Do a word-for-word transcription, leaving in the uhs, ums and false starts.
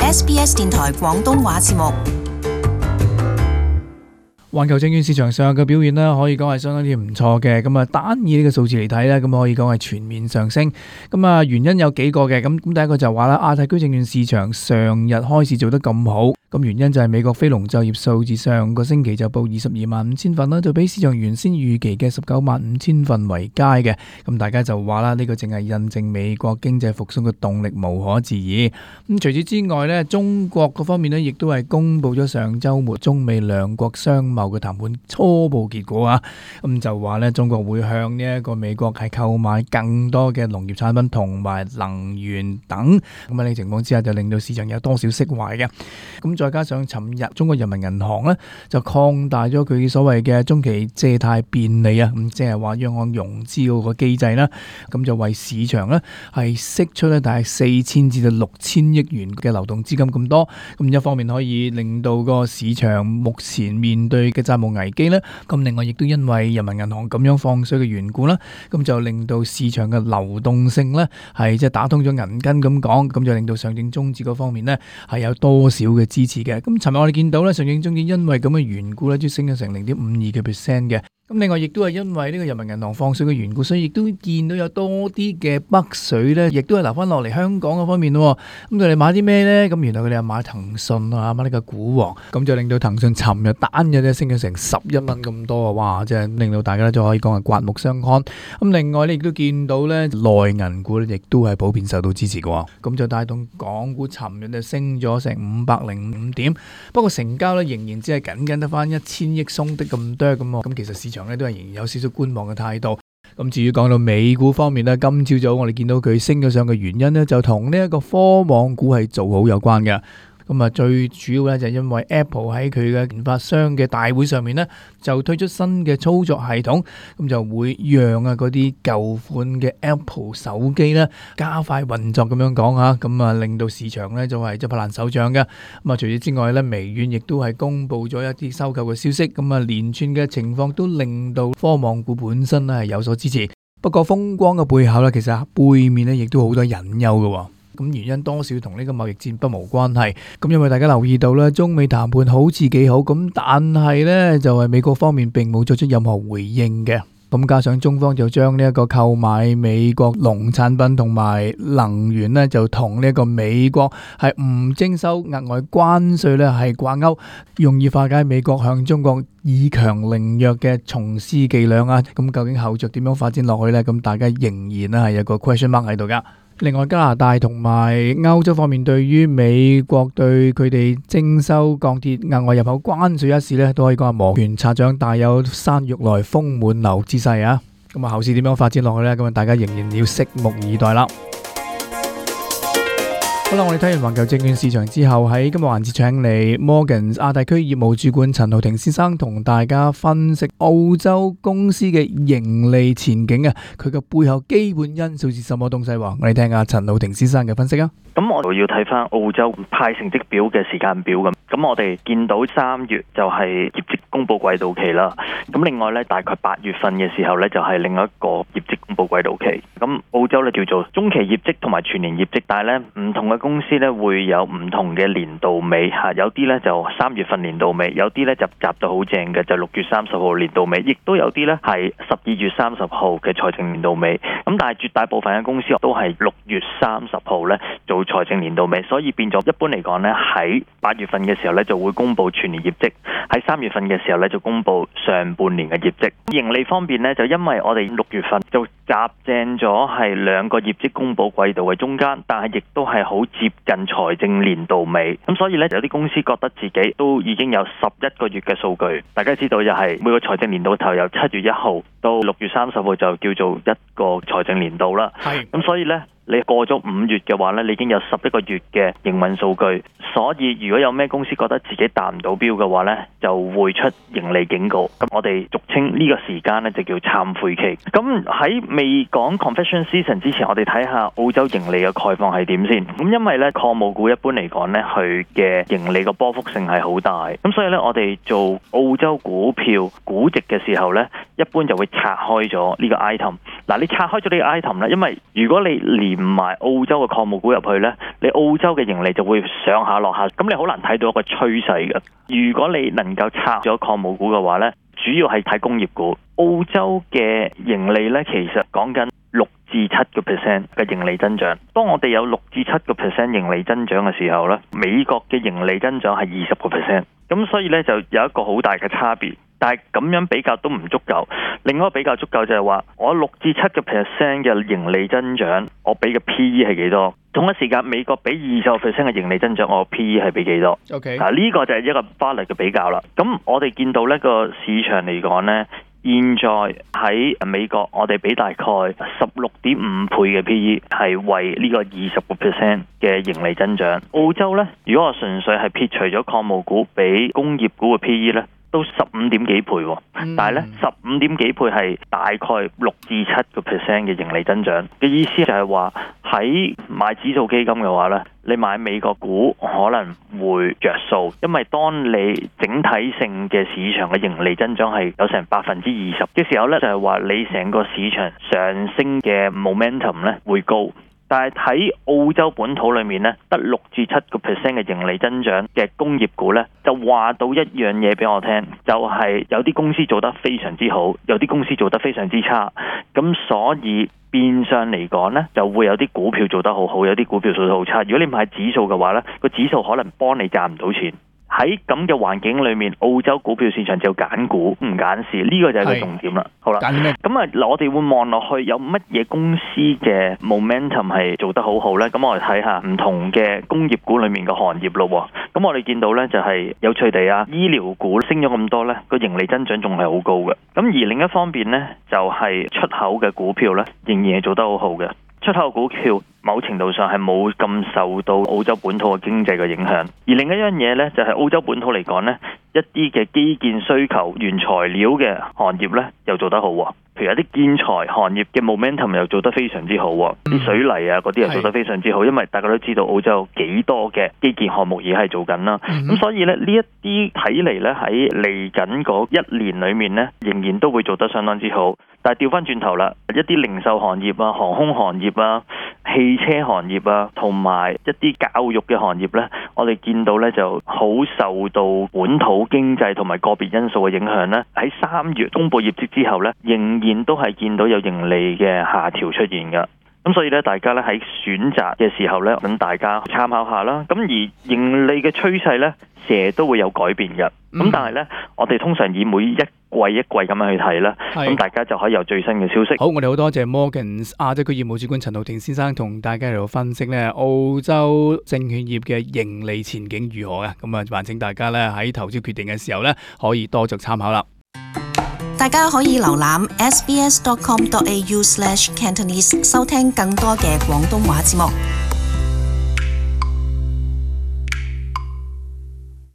S B S 電台廣東話節目。 環球證券市場上嘅表現呢，可以講係相當之唔錯嘅。咁啊，單以呢個數字嚟睇呢，咁可以講係全面上升。咁啊，原因有幾個嘅。咁咁第一個就話啦，亞太區證券市場上日開始做得咁好，咁原因就係美國非農就業數字上個星期就報二十二萬五千份啦，就比市場原先預期嘅十九萬五千份為佳嘅。咁大家就話啦，呢個淨係印證美國經濟復甦嘅動力無可置疑。咁除此之外呢，中國嗰方面呢，亦都係公布咗上週末中美兩國商貿嘅談判初步結果啊，咁就話咧，中國會向呢一個美國係購買更多嘅農業產品同埋能源等，咁喺呢情況之下就令到市場有多少釋懷嘅。咁再加上尋日中國人民銀行咧就擴大咗佢所謂嘅中期借貸便利啊，咁即係話央行融資嗰個機制啦，咁就為市場咧係釋出咧大概四千至到六千億元嘅流動資金咁多，咁一方面可以令到個市場目前面對嘅債務危機咧，咁另外亦都因為人民銀行咁樣放水嘅緣故啦，咁就令到市場嘅流動性咧係即係打通咗銀根咁講，咁就令到上證綜指嗰方面咧係有多少嘅支持嘅。咁尋日我哋見到咧，上證綜指因為咁嘅緣故咧，都升咗成零點五二嘅 percent 嘅。咁另外亦都係因為呢個人民銀行放水嘅緣故，所以亦都見到有多啲嘅北水咧，亦都係留翻落嚟香港嗰方面咯。咁佢哋買啲咩咧？咁原來佢哋係買騰訊啊，買呢個股王，咁就令到騰訊尋日單日咧升咗成十一蚊咁多啊！哇，即係令到大家咧就可以講係刮目相看。咁另外咧亦都見到咧內銀股咧亦都係普遍受到支持嘅，咁就帶動港股尋日就升咗成五百零五點。不過成交咧仍然只係僅僅得翻一千億鬆的咁多咁啊！咁其實市場都係仍然有少少觀望嘅態度。咁至於講到美股方面呢，今朝早我哋見到佢升咗上嘅原因呢，就同呢一個科網股係做好有關嘅。咁啊，最主要咧就係因為 Apple 喺佢嘅研發商嘅大會上面呢，就推出新嘅操作系統，咁就會讓啊嗰啲舊款嘅 Apple 手機呢加快運作咁樣講嚇，咁啊令到市場呢就係即係拍爛手掌嘅。咁啊，除此之外呢，微軟亦都係公布咗一啲收購嘅消息，咁啊連串嘅情況都令到科網股本身呢係有所支持。不過風光嘅背後呢，其實背面呢亦都好多隱憂嘅。咁原因多少同呢個貿易戰不無關係，咁因為大家留意到咧，中美談判好似幾好，咁但係呢就係美國方面並冇作出任何回應嘅。咁加上中方就將呢一個購買美國農產品同埋能源呢，就同呢一個美國係唔徵收額外關稅呢係掛鈎，容易化解美國向中國以強凌弱嘅從師伎倆啊。咁究竟後續點樣發展落去呢？咁大家仍然咧係有個 question mark 喺度噶。另外，加拿大同埋歐洲方面對於美國對佢哋徵收鋼鐵額外入口關稅一事呢，都可以講係摩拳擦掌，大有山欲來風滿樓之勢啊！咁啊，後市點樣發展落去呢？咁啊，大家仍然要拭目以待啦。好啦，我哋睇完環球證券市場之後，喺今日環節請嚟 Morgans 亞太區業務主管陳浩霆先生同大家分析澳洲公司嘅盈利前景啊，佢嘅背後基本因素是什麼東西？我哋聽下陳浩霆先生嘅分析啊。 咁我哋要睇翻澳洲派成績表嘅時間表咁，咁我哋見到三月就係業績公布季度期啦。咁另外咧，大概八月份嘅時候咧，就係另一個業績公布季度期。咁澳洲咧叫做中期業績同埋全年業績，但係咧唔同嘅公司咧會有唔同嘅年度尾嚇，有啲咧就三月份年度尾，有啲咧就集到好正嘅，就六月三十號年度尾，亦都有啲咧係十二月三十號嘅財政年度尾。咁但係絕大部分嘅公司都係六月三十號咧做財政年度尾，所以變咗一般嚟講咧，喺八月份嘅時候咧就會公布全年業績，喺三月份嘅時候咧就公布上半年嘅業績。盈利方面咧，就因為我哋六月份就夾正咗係兩個業績公布季度嘅中間，但係亦都係好接近財政年度尾，咁所以咧有啲公司覺得自己都已經有十一個月嘅數據。大家知道就係每個財政年度頭由七月一號到六月三十號就叫做一個財政年度啦。係，咁所以咧你過咗五月嘅話咧，你已經有十一個月嘅營運數據。所以如果有咩公司覺得自己達唔到標嘅話咧，就會出盈利警告。咁我哋俗稱呢個時間咧就叫懺悔期。咁喺未講 Confession Season 之前，我哋睇下澳洲盈利嘅概況係點先。咁因為咧礦務股一般嚟講咧，佢嘅盈利個波幅性係好大。咁所以咧我哋做澳洲股票估值嘅時候咧，一般就會拆開咗呢個 item。嗱，你拆開咗呢個 item 咧，因為如果你連唔埋澳洲嘅礦務股入去呢，你澳洲嘅盈利就會上下落下，咁你好難睇到一個趨勢嘅。如果你能夠拆咗礦務股嘅話呢，主要係睇工業股。澳洲嘅盈利呢，其實講緊六至七個 percent 嘅盈利增長。當我哋有六至七個 percent 盈利增長嘅時候呢，美國嘅盈利增長係二十個 percent。咁所以呢，就有一個好大嘅差別。但係咁樣比較都唔足夠。另外一個比較足夠就係話，我六至七個 percent 嘅盈利增長，我俾嘅 P E 係幾多？同一時間美國俾二十個 percent 嘅盈利增長，我 P E 係俾幾多 ？OK， 嗱呢個就係一個 valid 嘅比較啦。咁我哋見到呢個市場嚟講呢，現在喺美國我哋俾大概十六點五倍嘅 P E 係為呢個二十個 percent 嘅盈利增長。澳洲呢，如果我純粹係撇除咗礦務股俾工業股嘅 P E 呢，都十五點幾倍，但係咧十五點幾倍係大概六至七個 percent 嘅盈利增長嘅意思就係話，喺買指數基金嘅話咧，你買美國股可能會着數，因為當你整體性嘅市場嘅盈利增長係有成百分之二十嘅時候咧，就係話你成個市場上升嘅 momentum 咧會高。但係喺澳洲本土裏面咧，得六至七個 percent 嘅盈利增長嘅工業股咧，就話到一樣嘢俾我聽，就係有啲公司做得非常之好，有啲公司做得非常之差。咁所以變相嚟講咧，就會有啲股票做得好好，有啲股票做得好差。如果你買指數嘅話咧，個指數可能幫你賺唔到錢。喺咁嘅環境裏面，澳洲股票市場就揀股唔揀市，呢、這個就係個重點啦。好啦，咁啊，我哋會望落去有乜嘢公司嘅 momentum 係做得好好呢？咁我哋睇下唔同嘅工業股裏面嘅行業咯。咁我哋見到呢，就係有趣地啊，醫療股升咗咁多呢，個盈利增長仲係好高嘅。咁而另一方面呢，就係出口嘅股票呢，仍然係做得好好嘅。出口股票某程度上係冇咁受到澳洲本土嘅經濟嘅影響，而另一樣嘢呢，就係澳洲本土嚟講呢，一啲嘅基建需求原材料嘅行業呢又做得好，譬如有啲建材行業嘅 momentum 又做得非常之好，啲水泥啊嗰啲又做得非常之好，因為大家都知道澳洲有幾多嘅基建項目而係做緊啦，咁所以呢，呢一啲睇嚟呢，喺嚟緊嗰一年裏面呢，仍然都會做得相當之好。但係調翻轉頭啦，一啲零售行業啊、航空行業啊、汽車行業啊，同埋一啲教育嘅行業呢，我哋見到呢就好受到本土經濟同埋個別因素嘅影響呢，喺三月公布業績之後呢，仍然都係見到有盈利嘅下調出現㗎。咁所以咧，大家咧喺選擇嘅時候咧，等大家參考下啦。咁而盈利嘅趨勢咧，成日都會有改變嘅。咁、嗯、但係咧，我哋通常以每一季一季咁樣去睇啦。咁大家就可以有最新嘅消息。 好，我哋好多謝 Morgans 亞洲區業務主管陳浩霆先生同大家嚟到分析咧澳洲證券業嘅盈利前景如何啊。咁啊，還請大家咧喺投資決定嘅時候咧，可以多作參考啦。 大家可以瀏覽 s b s dot com dot a u slash cantonese 收聽更多嘅廣東話節目。